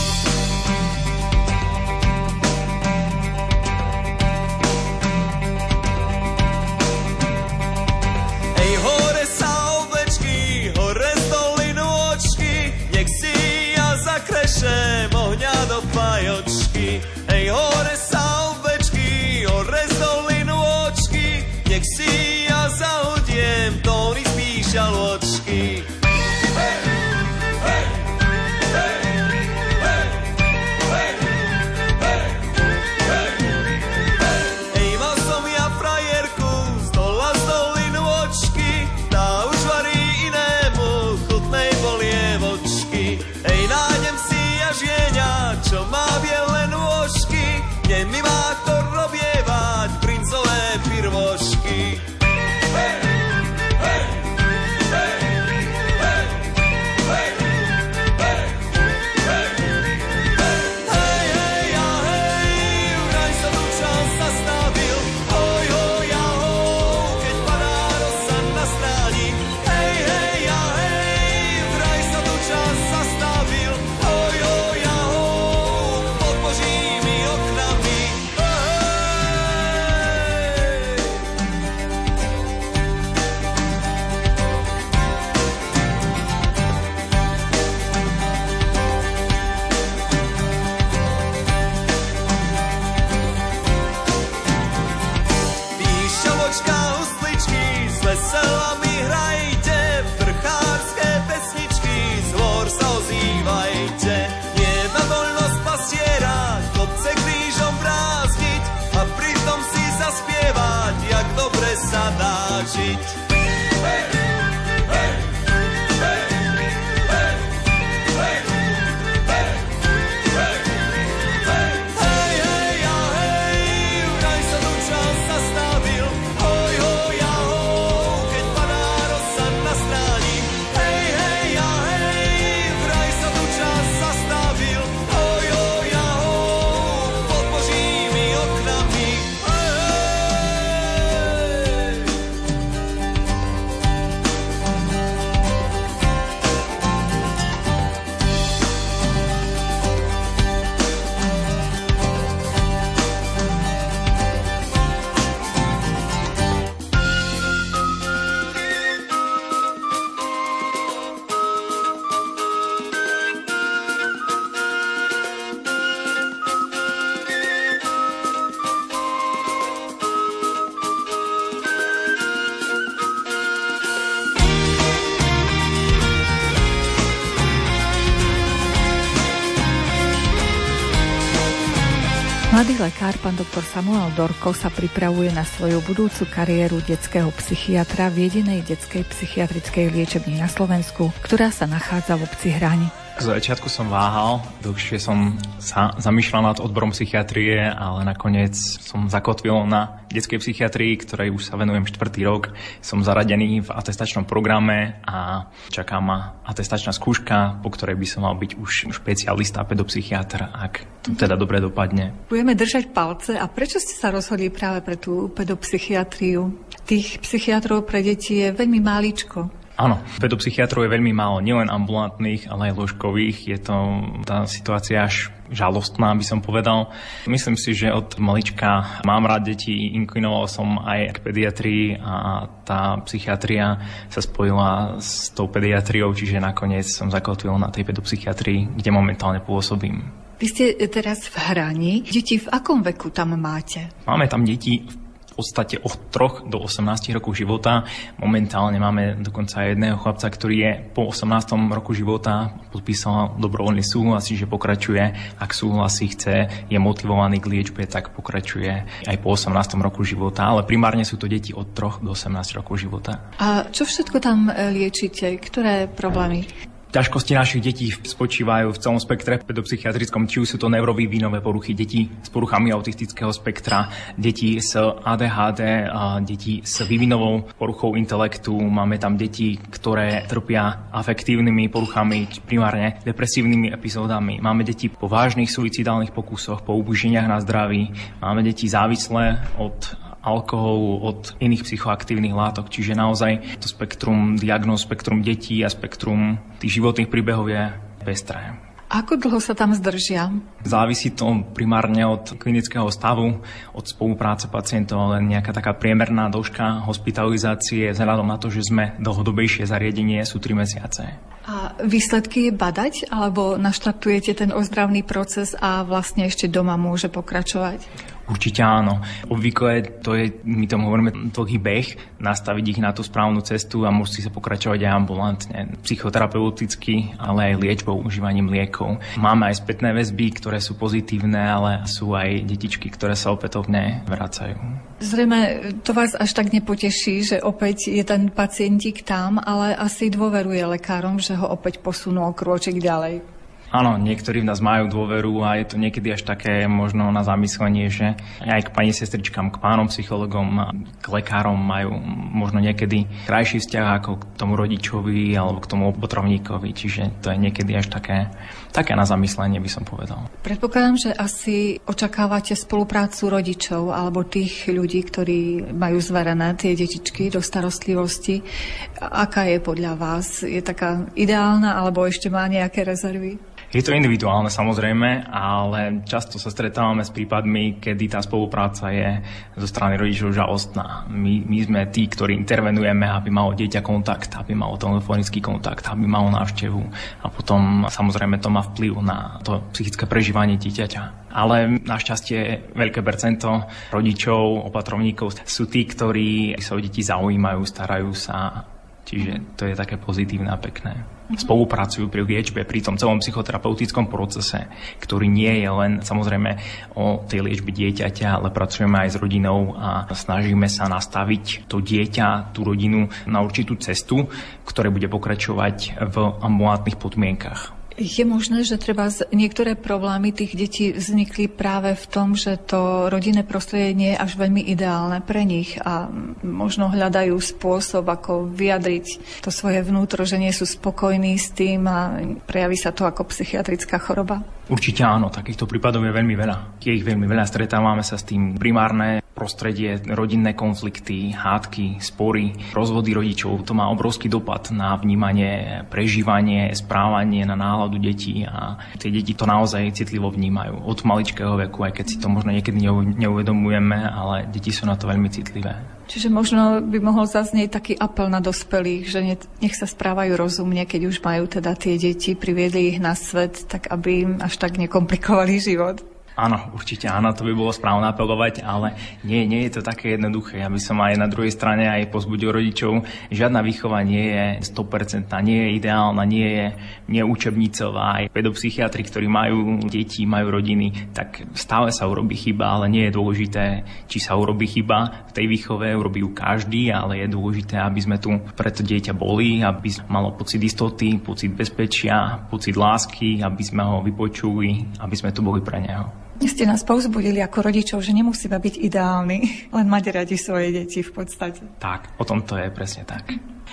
Mladý lekár, pán doktor Samuel Dorko, sa pripravuje na svoju budúcu kariéru detského psychiatra v jedinej detskej psychiatrickej liečebni na Slovensku, ktorá sa nachádza v obci Hraň. Z začiatku som váhal, dlhšie som sa zamýšľal nad odborom psychiatrie, ale nakoniec som zakotvil na detskej psychiatrii, ktorej už sa venujem štvrtý rok. Som zaradený v atestačnom programe a čaká ma atestačná skúška, po ktorej by som mal byť už špecialista a pedopsychiatr, ak to teda dobre dopadne. Budeme držať palce. A prečo ste sa rozhodli práve pre tú pedopsychiatriu? Tých psychiatrov pre deti je veľmi máličko. Áno, pedopsychiatrov je veľmi málo, nielen ambulantných, ale aj lôžkových. Je to tá situácia až žalostná, by som povedal. Myslím si, že od malička mám rád deti, inklinoval som aj k pediatrii a tá psychiatria sa spojila s tou pediatriou, čiže nakoniec som zakotvil na tej pedopsychiatrii, kde momentálne pôsobím. Vy ste teraz v Hrani. Deti v akom veku tam máte? Máme tam deti v podstate od troch do osemnástich rokov života. Momentálne máme dokonca jedného chlapca, ktorý je po osemnástom roku života, podpísal dobrovoľný súhlas, že pokračuje. Ak súhlasí, chce, je motivovaný k liečbe, tak pokračuje aj po osemnástom roku života. Ale primárne sú to deti od troch do osemnástich rokov života. A čo všetko tam liečite? Ktoré problémy? Ťažkosti našich detí spočívajú v celom spektre pedopsychiatrickom, či už sú to neurovývinové poruchy, deti s poruchami autistického spektra, deti s á dé há dé, deti s vývinovou poruchou intelektu, máme tam deti, ktoré trpia afektívnymi poruchami, primárne depresívnymi epizódami, máme deti po vážnych suicidálnych pokusoch, po ublíženiach na zdraví, máme deti závislé od alkoholu, od iných psychoaktívnych látok. Čiže naozaj to spektrum diagnóz, spektrum detí a spektrum tých životných príbehov je pestré. Ako dlho sa tam zdržia? Závisí to primárne od klinického stavu, od spolupráce pacientov, ale nejaká taká priemerná dĺžka hospitalizácie vzhľadom na to, že sme dlhodobejšie zariadenie, sú tri mesiace. A výsledky je badať, alebo naštartujete ten ozdravný proces a vlastne ešte doma môže pokračovať? Určite áno. Obvykle to je, my tomu hovoríme, dlhý beh, nastaviť ich na tú správnu cestu a musí sa pokračovať aj ambulantne, psychoterapeuticky, ale aj liečbou, užívaním liekov. Máme aj spätné väzby, ktoré sú pozitívne, ale sú aj detičky, ktoré sa opätovne vracajú. Zrejme to vás až tak nepoteší, že opäť je ten pacientík tam, ale asi dôveruje lekárom, že ho opäť posunú o krôčik ďalej. Áno, niektorí v nás majú dôveru a je to niekedy až také možno na zamyslenie, že aj k pani sestričkám, k pánom psychologom, k lekárom majú možno niekedy krajší vzťah ako k tomu rodičovi alebo k tomu opatrovníkovi, čiže to je niekedy až také, také na zamyslenie, by som povedal. Predpokladám, že asi očakávate spoluprácu rodičov alebo tých ľudí, ktorí majú zverené tie detičky do starostlivosti. Aká je podľa vás? Je taká ideálna alebo ešte má nejaké rezervy? Je to individuálne samozrejme, ale často sa stretávame s prípadmi, kedy tá spolupráca je zo strany rodičov žalostná. My, my sme tí, ktorí intervenujeme, aby malo dieťa kontakt, aby malo telefonický kontakt, aby malo návštevu a potom samozrejme to má vplyv na to psychické prežívanie dieťaťa. Ale našťastie veľké percento rodičov, opatrovníkov sú tí, ktorí sa o deti zaujímajú, starajú sa. Čiže to je také pozitívne a pekné. Spolupracujú pri liečbe, pri tom celom psychoterapeutickom procese, ktorý nie je len samozrejme o tej liečbe dieťaťa, ale pracujeme aj s rodinou a snažíme sa nastaviť to dieťa, tú rodinu na určitú cestu, ktoré bude pokračovať v ambulantných podmienkach. Je možné, že treba niektoré problémy tých detí vznikli práve v tom, že to rodinné prostredie nie je až veľmi ideálne pre nich a možno hľadajú spôsob, ako vyjadriť to svoje vnútro, že nie sú spokojní s tým a prejaví sa to ako psychiatrická choroba? Určite áno, takýchto prípadov je veľmi veľa. Je ich veľmi veľa, stretávame sa s tým. Primárne prostredie, rodinné konflikty, hádky, spory, rozvody rodičov, to má obrovský dopad na vnímanie, prežívanie, správanie, na náladu detí a tie deti to naozaj citlivo vnímajú od maličkého veku, aj keď si to možno niekedy neuvedomujeme, ale deti sú na to veľmi citlivé. Čiže možno by mohol zaznieť taký apel na dospelých, že nech sa správajú rozumne, keď už majú teda tie deti, priviedli ich na svet, tak aby im až tak nekomplikovali život. Áno, určite áno, to by bolo správne apelovať, ale nie, nie je to také jednoduché. Ja by som aj na druhej strane aj pozbudil rodičov. Žiadna výchova nie je sto percent, nie je ideálna, nie je nie učebnicová. Aj pedopsychiatri, ktorí majú deti, majú rodiny, tak stále sa urobí chyba, ale nie je dôležité, či sa urobí chyba. V tej výchove urobí ju každý, ale je dôležité, aby sme tu pre to dieťa boli, aby malo pocit istoty, pocit bezpečia, pocit lásky, aby sme ho vypočuli, aby sme tu boli pre neho. Ste nás povzbudili ako rodičov, že nemusíme byť ideálni, len mať radi svoje deti v podstate. Tak, o tom to je presne tak.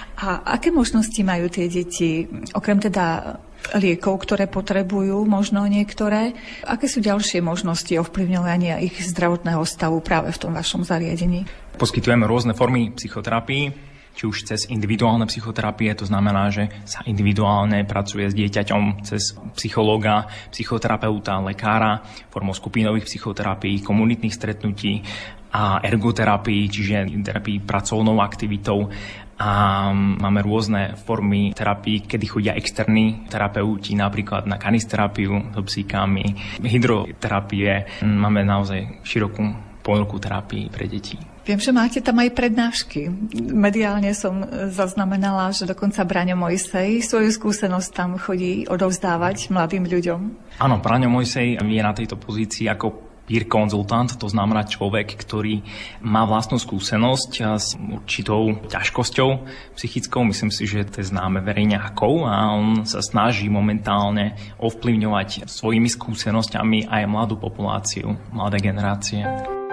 A aké možnosti majú tie deti, okrem teda liekov, ktoré potrebujú, možno niektoré, aké sú ďalšie možnosti ovplyvňovania ich zdravotného stavu práve v tom vašom zariadení? Poskytujeme rôzne formy psychoterapii. či už cez individuálne psychoterapie, to znamená, že sa individuálne pracuje s dieťaťom cez psychológa, psychoterapeuta, lekára, formou skupinových psychoterapií, komunitných stretnutí a ergoterapii, čiže terapii pracovnou aktivitou. A máme rôzne formy terapii, kedy chodia externí terapeuti, napríklad na kanisterapiu so psíkami, hydroterapie. Máme naozaj širokú ponuku terapii pre deti. Viem, že máte tam aj prednášky. Mediálne som zaznamenala, že dokonca Braňo Mojsej svoju skúsenosť tam chodí odovzdávať mladým ľuďom. Áno, Braňo Mojsej je na tejto pozícii ako peer konzultant, to znamená človek, ktorý má vlastnú skúsenosť s určitou ťažkosťou psychickou. Myslím si, že to je známe verejne ako a on sa snaží momentálne ovplyvňovať svojimi skúsenosťami aj mladú populáciu, mladé generácie.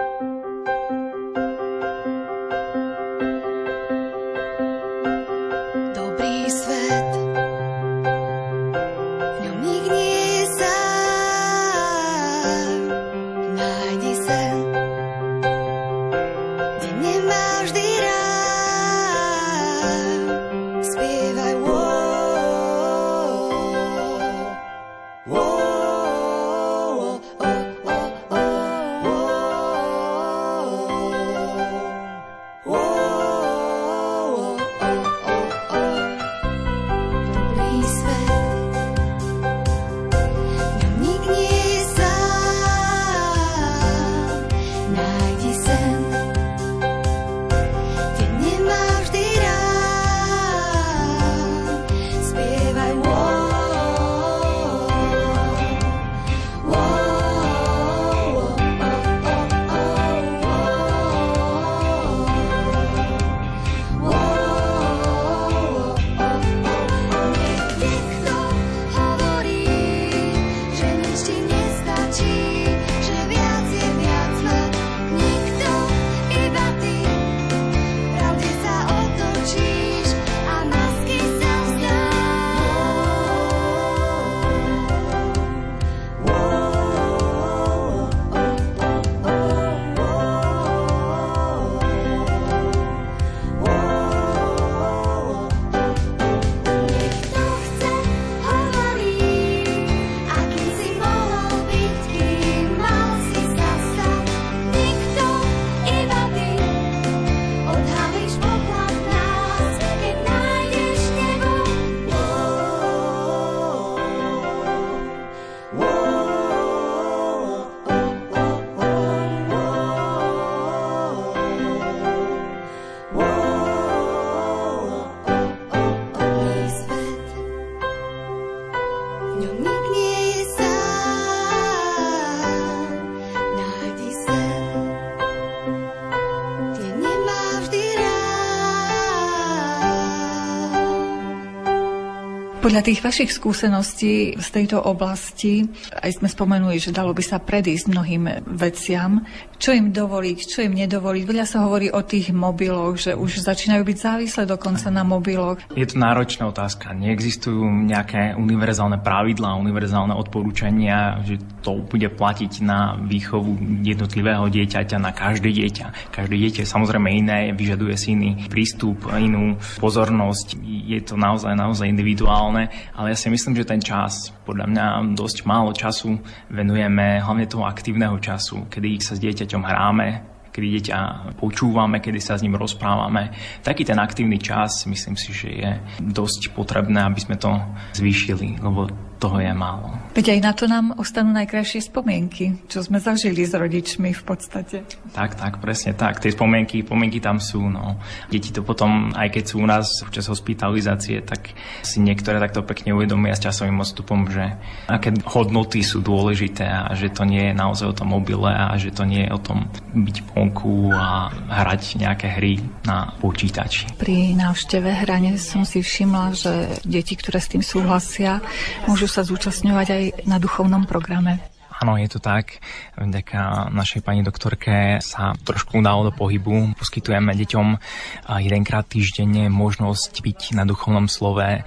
Podľa tých vašich skúseností z tejto oblasti, aj sme spomenuli, že dalo by sa predísť mnohým veciam, čo im dovoliť, čo im nedovoliť. Veľa sa hovorí o tých mobiloch, že už začínajú byť závislé dokonca na mobiloch. Je to náročná otázka. Neexistujú nejaké univerzálne pravidlá, univerzálne odporúčania, že to bude platiť na výchovu jednotlivého dieťaťa, na každé dieťa. Každé dieťa je samozrejme iné, vyžaduje si iný prístup, inú pozornosť. Je to naozaj, naozaj individuálne. Ale ja si myslím, že ten čas, podľa mňa dosť málo času venujeme, hlavne toho aktívneho času, kedy sa s dieťaťom hráme, kedy dieťa počúvame, kedy sa s ním rozprávame. Taký ten aktívny čas, myslím si, že je dosť potrebné, aby sme to zvýšili, lebo toho je málo. Veď aj na to nám ostanú najkrajšie spomienky, čo sme zažili s rodičmi v podstate. Tak, tak, presne tak. Tie spomienky, spomienky tam sú. No. Deti to potom, aj keď sú u nás počas hospitalizácie, tak si niektoré takto pekne uvedomia s časovým odstupom, že aké hodnoty sú dôležité a že to nie je naozaj o tom mobile a že to nie je o tom byť vonku a hrať nejaké hry na počítači. Pri návšteve hrane som si všimla, že deti, ktoré s tým súhlasia, môžu sa zúčastňovať aj na duchovnom programe. Áno, je to tak. Vďaka našej pani doktorke sa trošku dalo do pohybu. Poskytujeme deťom jedenkrát týždenne možnosť byť na duchovnom slove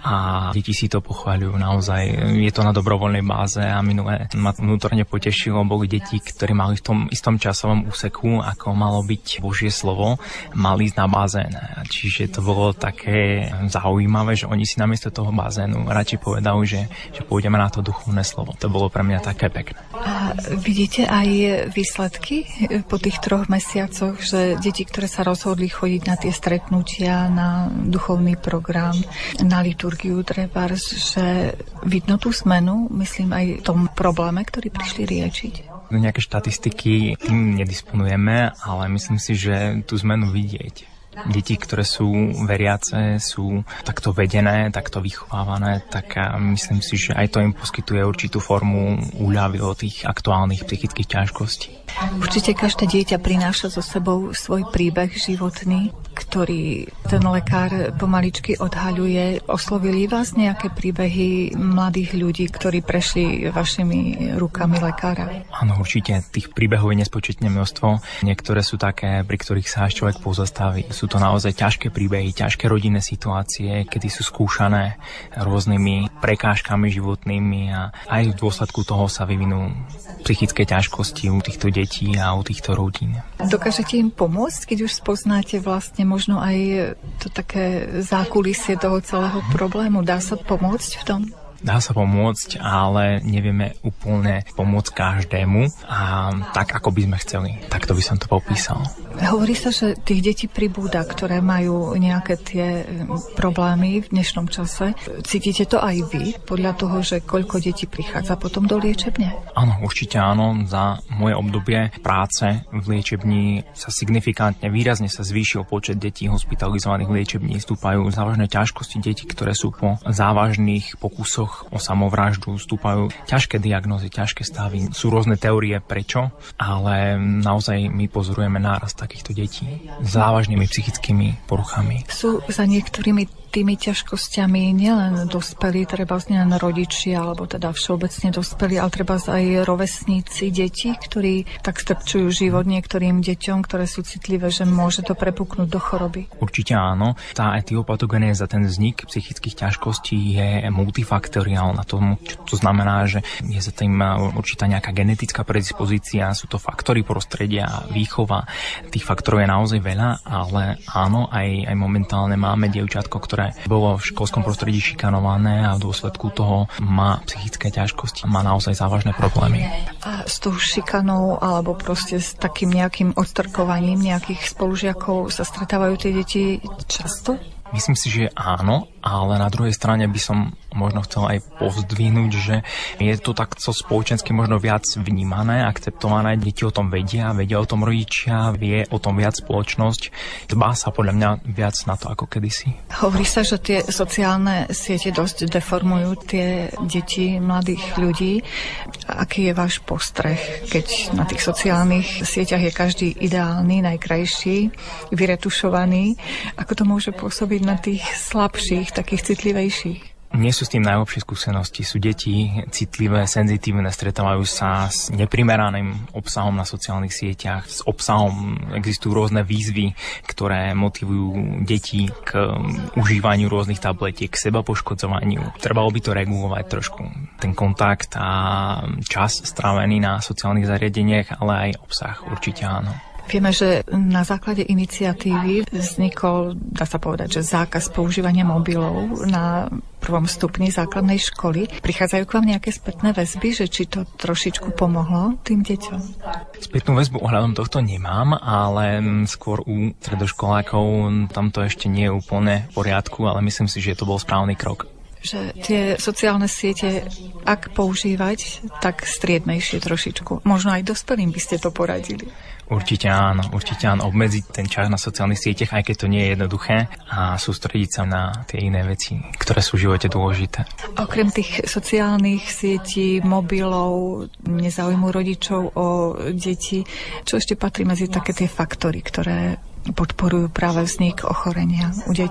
a deti si to pochváľujú naozaj. Je to na dobrovoľnej báze a minulé ma vnútorne potešilo. Boli deti, ktorí mali v tom istom časovom úseku, ako malo byť Božie slovo, mali ísť na bazén. Čiže to bolo také zaujímavé, že oni si namiesto toho bazénu radšej povedali, že, že pôjdeme na to duchovné slovo. To bolo pre mňa také pekné. A vidíte aj výsledky po tých troch mesiacoch, že deti, ktoré sa rozhodli chodiť na tie stretnutia, na duchovný program, na liturgiu trebárs, že vidno tú zmenu, myslím aj v tom probléme, ktorý prišli riešiť? Nejaké štatistiky tým nedisponujeme, ale myslím si, že tú zmenu vidieť. Deti, ktoré sú veriace, sú takto vedené, takto vychovávané, tak myslím si, že aj to im poskytuje určitú formu úľavy od tých aktuálnych psychických ťažkostí. Určite každé dieťa prináša so sebou svoj príbeh životný, ktorý ten lekár pomaličky odhaľuje. Oslovili vás nejaké príbehy mladých ľudí, ktorí prešli vašimi rukami lekára? Áno, určite. Tých príbehov je nespočetné množstvo. Niektoré sú také, pri ktorých sa až človek pozastaví. Sú to naozaj ťažké príbehy, ťažké rodinné situácie, kedy sú skúšané rôznymi prekážkami životnými a aj v dôsledku toho sa vyvinú psychické ťažkosti u týchto detí a u týchto rodín. Dokážete im pomôcť, keď už spoznáte vlastne možno aj to také zákulisie toho celého problému? Dá sa pomôcť v tom? Dá sa pomôcť, ale nevieme úplne pomôcť každému a tak, ako by sme chceli. Takto by som to popísal. Hovorí sa, že tých detí pribúda, ktoré majú nejaké tie problémy v dnešnom čase. Cítite to aj vy, podľa toho, že koľko detí prichádza potom do liečebne? Áno, určite áno. Za moje obdobie práce v liečebni sa signifikantne, výrazne sa zvýšil počet detí hospitalizovaných v liečebni. Stúpajú závažné ťažkosti detí, ktoré sú po závažných pokusoch o samovraždu, stúpajú ťažké diagnózy, ťažké stavy. Sú rôzne teórie prečo, ale naozaj my pozorujeme nárast takýchto detí s závažnými psychickými poruchami. Sú za niektorými tými ťažkosťami nielen dospelí, treba nielen rodičia, alebo teda všeobecne dospelí, ale treba aj rovesníci detí, ktorí tak strpčujú život niektorým deťom, ktoré sú citlivé, že môže to prepuknúť do choroby. Určite áno. Tá etiopatogenéza, ten vznik psychických ťažkostí je multifaktoriálna. To, to znamená, že je za tým určitá nejaká genetická predispozícia, sú to faktory prostredia, výchova. Tých faktorov je naozaj veľa, ale áno, aj, aj momentálne máme dievčatko, ktoré bolo v školskom prostredí šikanované a v dôsledku toho má psychické ťažkosti, má naozaj závažné problémy. A s tou šikanou alebo proste s takým nejakým odstrkovaním nejakých spolužiakov sa stretávajú tie deti často? Myslím si, že áno, ale na druhej strane by som možno chcel aj povzdvihnúť, že je to takto spoločensky možno viac vnímané, akceptované. Deti o tom vedia, vedia o tom rodičia, vie o tom viac spoločnosť. Dbá sa podľa mňa viac na to ako kedysi. Hovorí sa, že tie sociálne siete dosť deformujú tie deti mladých ľudí. Aký je váš postreh, keď na tých sociálnych sieťach je každý ideálny, najkrajší, vyretušovaný? Ako to môže pôsobiť na tých slabších, takých citlivejších? Nie sú s tým najlepšie skúsenosti. Sú deti citlivé, senzitívne, stretávajú sa s neprimeraným obsahom na sociálnych sieťach. S obsahom existujú rôzne výzvy, ktoré motivujú deti k užívaniu rôznych tabletiek, k seba poškodzovaniu. Trebalo by to regulovať trošku. Ten kontakt a čas strávený na sociálnych zariadeniach, ale aj obsah určite áno. Vieme, že na základe iniciatívy vznikol, dá sa povedať, že zákaz používania mobilov na prvom stupni základnej školy. Prichádzajú k vám nejaké spätné väzby, že či to trošičku pomohlo tým deťom? Spätnú väzbu ohľadom tohto nemám, ale skôr u stredoškolákov tam to ešte nie je úplne v poriadku, ale myslím si, že to bol správny krok. Že tie sociálne siete, ak používať, tak striedmejšie trošičku. Možno aj dospelým by ste to poradili. Určite áno, určite áno. Obmedziť ten čas na sociálnych sieťach, aj keď to nie je jednoduché, a sústrediť sa na tie iné veci, ktoré sú v živote dôležité. Okrem tých sociálnych sietí, mobilov, nezaujímu rodičov o deti, čo ešte patrí medzi také tie faktory, ktoré podporujú práve vznik ochorenia u detí?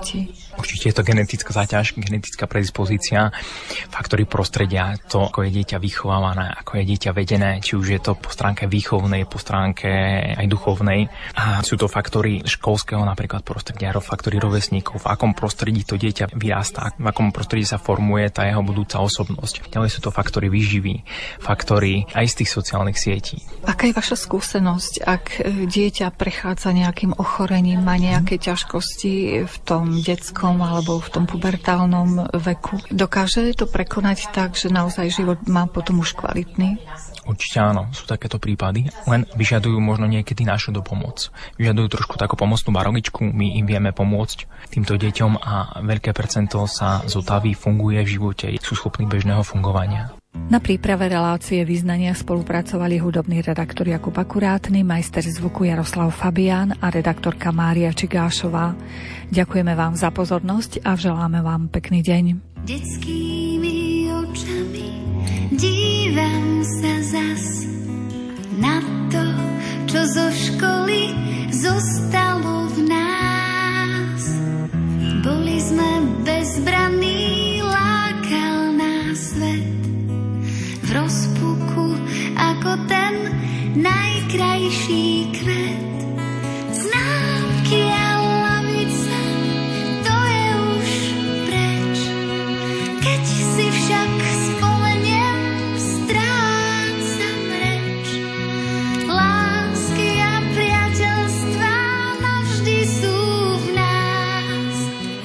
Určite je to genetická záťaž, genetická predispozícia, faktory prostredia, to, ako je dieťa vychovávané, ako je dieťa vedené, či už je to po stránke výchovnej, po stránke aj duchovnej. A sú to faktory školského napríklad prostredia, faktory rovesníkov, v akom prostredí to dieťa vyrastá, v akom prostredí sa formuje tá jeho budúca osobnosť. Ďalej sú to faktory výživy, faktory aj z tých sociálnych sietí. Aká je vaša skúsenosť, ak dieťa prechádza nejakým ochorením, má nejaké ťažkosti v tom detskom alebo v tom pubertálnom veku? Dokáže to prekonať tak, že naozaj život má potom už kvalitný? Určite áno, sú takéto prípady, len vyžadujú možno niekedy našu dopomoc. Vyžadujú trošku takú pomocnú barogičku, my im vieme pomôcť týmto deťom a veľké percento sa zotaví, funguje v živote, sú schopní bežného fungovania. Na príprave relácie Vyznania spolupracovali hudobný redaktor Jakub Akurátny, majster zvuku Jaroslav Fabián a redaktorka Mária Čigášová. Ďakujeme vám za pozornosť a želáme vám pekný deň. Detskými očami dívam sa zas na to, čo zo školy zostalo v nás. Boli sme bezbranní, lákal nás svet v rozpuku ako ten najkrajší kvet. Známky a lavice, to je už preč. Keď si však spomeniem, strácam reč. Lásky a priateľstvá navždy sú v nás.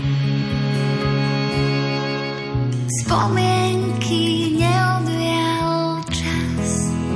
Spomienky neodvial čas.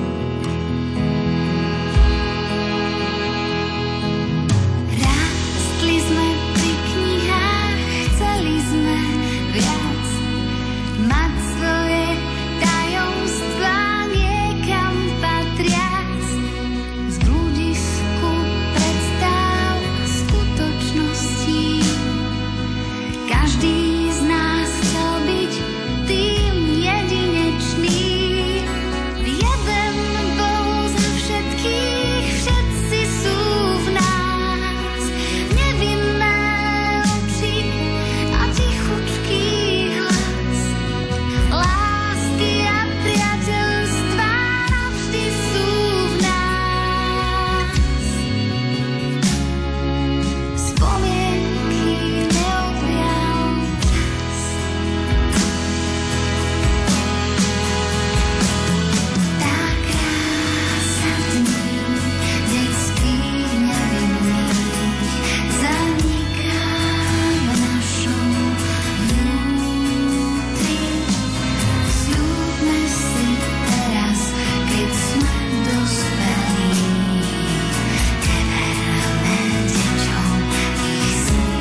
Rástli sme pri knihách, chceli sme viac, mať svoje tajomstvá niekam patriac. Z bludisku predstáv skutočností každý z nás chcel byť tým jedinečným. Jeden bol za všetkých, všetci sú v nás. Nevinné oči a tichučký hlas. Lásky a priateľstvá navždy sú v nás. Spomienky neodvial čas. Tá krása dní detských nevinných zaniká v našom vnútri. Sľúbme si teraz, keď sme dospelí, neverme deťom ich sny.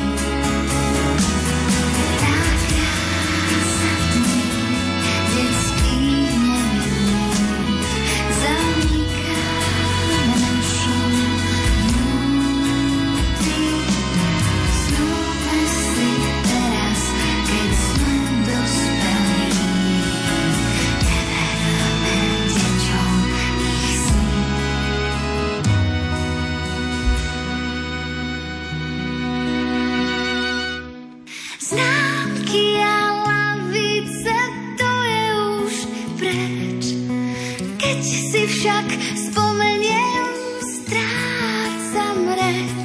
Tá krása dní detských nevinných zaniká v našom vnútri. Sľúbme si teraz, keď sme dospelí, neverme deťom ich sny. Známky a lavice, to je už preč. Keď si však spomeniem, strácam reč.